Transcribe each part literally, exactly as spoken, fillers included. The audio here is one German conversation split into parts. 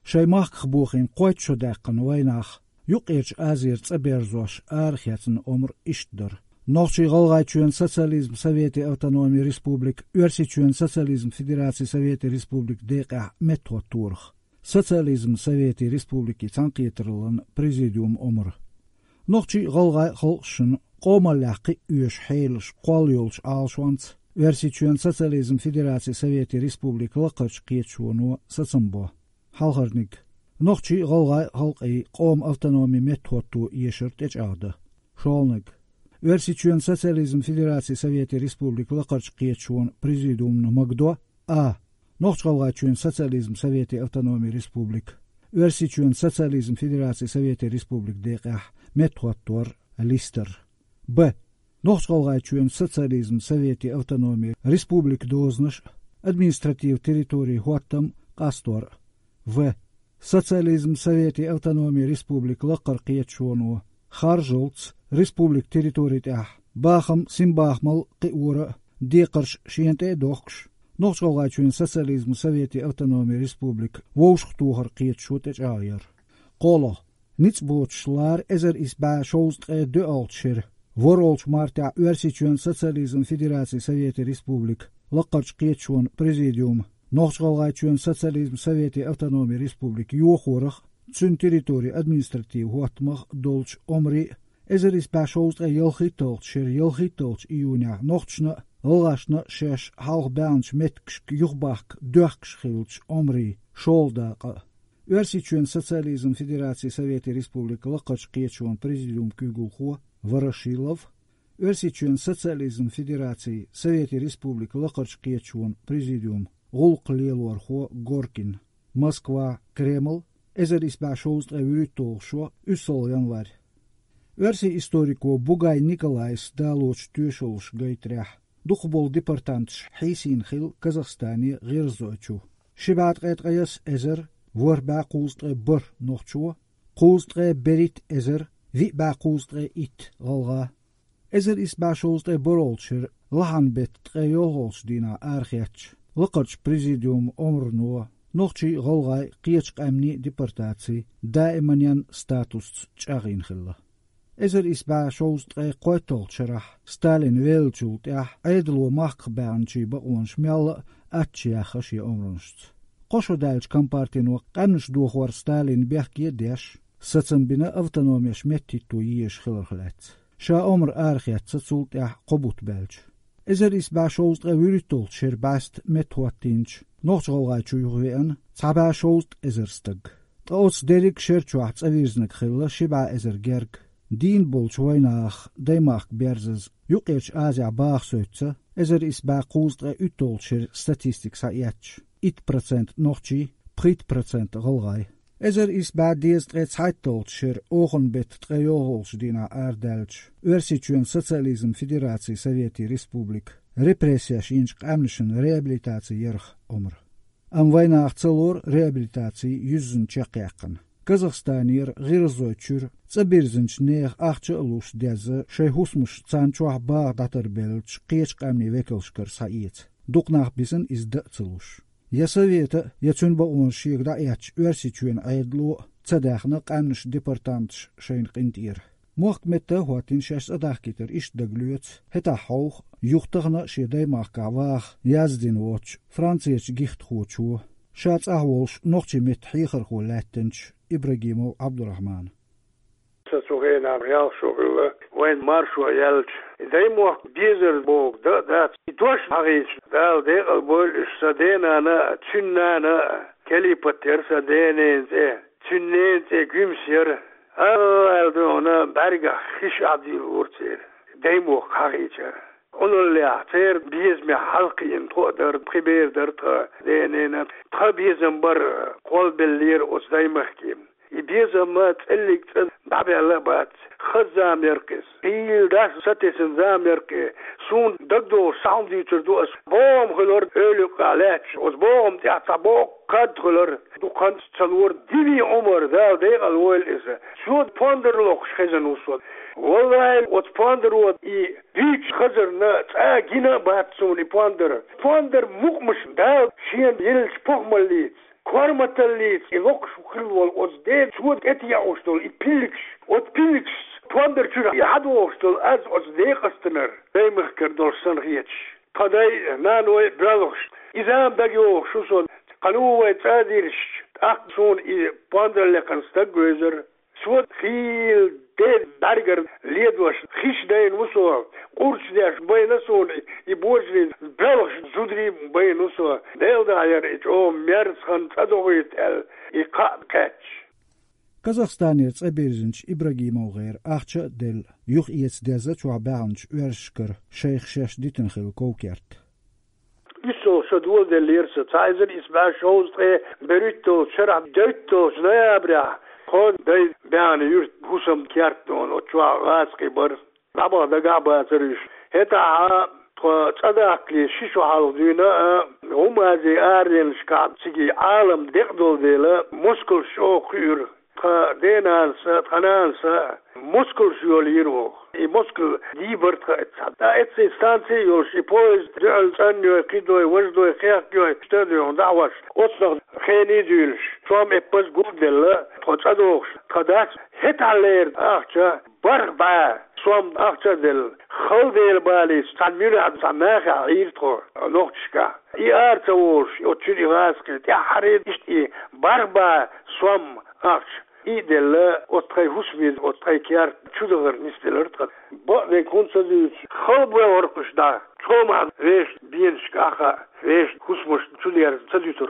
شي ماخ بوخين قويت شو داقن ويناخ يقيرش آزير تبيرزوش آرخياتن أمر إشتدر نوشي غلغاي تشوين سوسياليزم سوفيتي أوتونومي ريسبوبليك ورسي تشوين سوسياليزم فيدراسي سوفيتي ريسبوبليك ديقع متو تورخ سوسياليزم سوفيتي ريسبوبليكي تنقيترلن بريزيديوم أمر نوشي غلغاي خلقشن قوم اللاقي يوش حيلش قول يولش آلشوانت ورسي تشوين سوسياليزم فيدراسي سوفيتي ريسبوبليك لقرش قيتشونو سسنبو حالخرنك نوشي غلغاي خلقي قوم أوتونومي متو تو يشرت إجعاده شولنك ورسي تشوين سوسياليزم فيدراسي سوفيتي ريسبوبليك لقرش قيتشون بريزيديوم نمقدو آ نوش غلغاي تشوين سوسياليزم سوفيتي أوتونومي ريسبوبليك ورسي تشوين سوسياليزم فيدراسي سوفيتي ريسبوبليك ديقح متو تور ليستر ب نوش غلغاي تشوين سوسياليزم سوفيتي أوتونومي ريسبوبليك دوزنش административ территории Хуаттам Кастор в социализм Совете автономии республик Лакар Киечшону Харжолц республик территории Тях Бахам Симбахмал Киура Декарш Шиенте Дохш Нохшгалгачуин социализм Совете автономии республик Воушхтухар Киечшотеч Айер Коло Ницбочлар Эзер Исба Шоуст Э Де Алтшир Воролч Марта Уэрсичуин социализм Федерации Совете республик لقرش قيتشون بريزيديوم نوخشغالغاي تشون سوسياليزم سوفيتي أوتونومي ريسبوبليك يوخورخ تسون تيريتوري أدمنستراتيف واتمخ دولش أمري إزر إس باشوست يلخي تولش شير يلخي تولش إيونيا نوخشنا لغاشنا شاش حالغ بانش متكش يخباك دوخش خيلش أمري شول داقا ورسي تشون سوسياليزم فيدراسي سوفيتي ريسبوبليك لقرش قيتشون بريزيديوم كيغولخو ورشيلوف ورسي تشون سوسياليزم فيدراسي سوفيتي ريسبوبليك لقرش قيتشون بريزيديوم غلق ليلورخو غوركين موسكوا كريمل إزر إسبع شوست أوري تولشو أسول ينوار ورسي إستوريكو بوغاي نيكولايس دالوش تيوشولش غيتريح دخبول ديبارتانتش حيسين خيل كازاخستاني غير زوتشو شبات غيت غيس إزر ور باقوست بر نوخشو قوست بريت إزر في باقوست إيت غلغا إزر إسبع شوست برولشر لحن بيت تغيوهولش دينا آرخيتش لقرش بريزيديوم أمر نوا نوخشي غلغاي قيتش قامني ديبارتاتسي دائما ين ستاتوس تشاغين خلا إزر إسبع شوست قويتول شرح ستالين ويلجولت يح أيدلو ماق بانشي بقونش ميال أتشي أخشي أمرنشت قوشو دالش كمبارتين وقامنش دوخور ستالين بيحكي ديش ستسن بنا أوتونوميش متي تو يش خلر خلات شا أمر آرخيات ستسولت يح قبوت بالج إزر إسبع شوست ويريتول شير باست متواتينش نوخش غلغاي تشويغوين تابع شوست إزرستق تقوص ديريك شيرتشوحت أويزنك خلا شبع إزر جيرج دين بولش ويناخ ديماخ بيرزز يقيرش آزع باخ سوتسا إزر إسبع قوست غيتول شير ستاتيستيك ساياتش إت برسنت نوخشي بريت برسنت غلغاي إزر إسبع ديست غيت سايتول شير أوغن بيت تغيوهولش دينا آردالش ورسيتشوين سوسياليزم فيدراسي سوفيتي ريسبوبليك ريبريسياش إنش قامنشن ريابيليتاتي يرخ أمر أم ويناخ تلور ريابيليتاتي يزن تشاقيقن كازاخستانير غير زوتشور تبيرزنش نيخ أخش ألوش ديزا شي هوسمش تانشوح باغ داتر بيلتش قيش قامني ويكلشكر سايت دوقناخ بيسن إز دأتلوش يا سوفيتا يتون بقون شيك داياتش ورسيتشوين عيدلو تداخنا قامنش ديبارتانتش شين قنتير موقت متى هواتين شاش أداخ كتر إش دقلوت هتا حوخ يختغنا شي دايماخ كعواخ يازدين ووتش فرانسيش جيخت خوتشو شاتس أهولش نوخشي متحيخر خو لاتنش إبراهيمو عبد الرحمن سوغينا ريال شغل وين مارشو يالش دايمو بيزر بوك دا دا دوش هاغيش دا دي البول سدينا انا تشنا انا كلي بتر سدينين زي تشنين زي غمشير أنا برجع خش عدي الورتير دايمو هاغيش اون لعتير بيز مي حلقي ان تقدر بريبير درت دينين تخبيزن بر قول باللير اوس دايمخكيم يبيزا ما تقلق بابي الله بات خزام يركز هي داس ستسن زام يركي سون دقدو ساوند يتردو اس بوم غلور اولو قالاتش اس بوم تعتبو قد غلور دو كانت تلور ديبي عمر ذا دي الويل اس شود باندر لوخ خزن وصول والله وات باندر وات اي بيش خزرنا تاجينا بات سوني باندر باندر مقمش دا شين يلش بوغماليت kormatallit i loks khilwol os de swot etia ostol i pilix ot pilix twander chura i hadu ostol az os de qastner daymer kerdol san riech qaday nanoy bralos izam bagyo shuson qanu wa tadirish aqsun i ponder le konstagözer swot khil de barger ledwas khishdayn muso qurchdash baynason i bojrin bralos zudri baynuso deldayer it o mersхан tadogit el i qatch Казахстане цеберзинч Ибрагимов гэр ахча дел юх иец деза чуабанч уершкер шейх шеш дитенхил коукерт Isso шодвол де лерса цайзер is ба шоустре беритto шара дейтto знабра хон дей бан юрт гусам кертон о чуа раски бар раба дага ба цриш это цадакли шишо халдуна умази арен шкап циги алам декдол дела москол шо khur Denans, Tranans, Muskel Joliro, i Muskel Libert, da et instantie, jos i poes, als anjo, kidoi, wasdoi, kerkjoi, studio, da was, ots nog geen idyls, som e pas goedele, trots adogs, kadas, het alleer, achtja, barba, som achtja del, goudeel balis, san mure ad samaga, irtro, nochtska, i aartsa wors, o tjuri rasket, ja harid, i barba, som, achtja, idel ottray husvid ottray kjar chudogar nistelert ba de konsadus khalbwe orqshda choma vesh bienshkaha vesh husmosh chudiar sadutur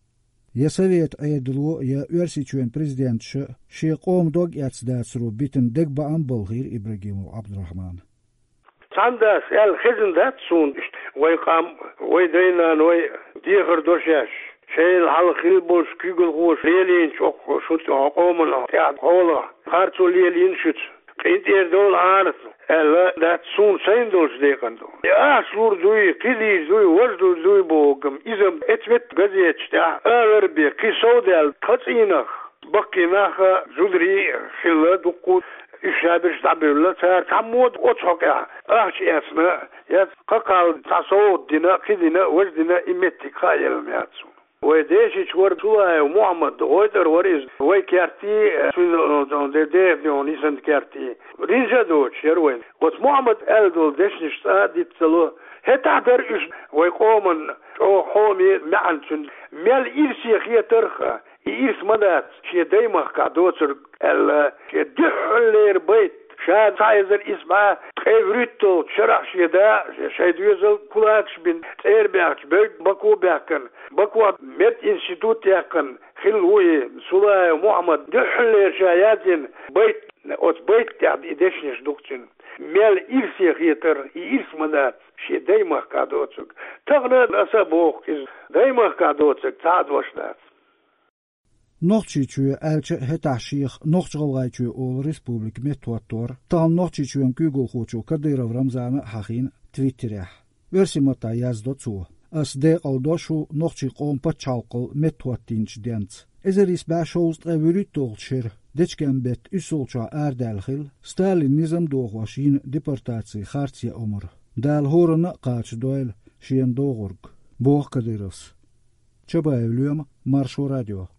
Я совет айдло я уерсичуен президентше шиqom dog yatsdatsru biten degba ambolgir Ибрагимов Абдурахман Sandas el khizendat sun way qam way deyna way diger doshash Şehir halkı boş kügül hoş lelin çok şut oqomla ya qola qarço lelin şut qinter dol arf ella dat sun sein dol stekando ya slur duy qili duy wajdu duy bogum izem etvet gazetçta ağır bir qisodel qatinaq baqinaq zudri xilla duqu işadir stabilə çar tamod o çoqa ahç esna ya qaqal tasod dina qidina wajdina imetti qayelmiyatsu ويديش شور توا محمد غويتر وريز وي كارتي سون دي دي دون يسند كارتي رينجا دوتش يروين وات محمد الدول ديشنش دي تلو هتا در اش وي قومن او حومي معنسن مال إرسي خيترخا إرس مدات شي دايما قادوتر ال شي دحلير بيت شاد سايزر اسمها تغيرتو شرح شيدا شايدوزل كلاكش بن تيرباكش بيت باكو باكن باكو مت انستيتوت ياكن خلوي سولاي محمد دحلير شاياتين بيت اوت بيت تاع ديشنش دوكتين مال إرسي خيتر إرس مدات شي دايما قادوتك تغنى الأسابوخ دايما قادوتك تعد وشنات Nochtjichu elche hetashich nochtjgalgaichu ol Republik metwator tal nochtjichu Google khochu Kadyrov Ramzan Hakhin Twitterah versimata yazdotsu as de aldoshu nochtji qom pachalqol metwatinch dents ezeris bashost evuritolchir dechkembet usulcha ardalkhil Stalinizm doghwashin deportatsiya khartsiya umr dal horna qach doil shien dogurg boq Kadyrovs Чабаевлюм Маршу радио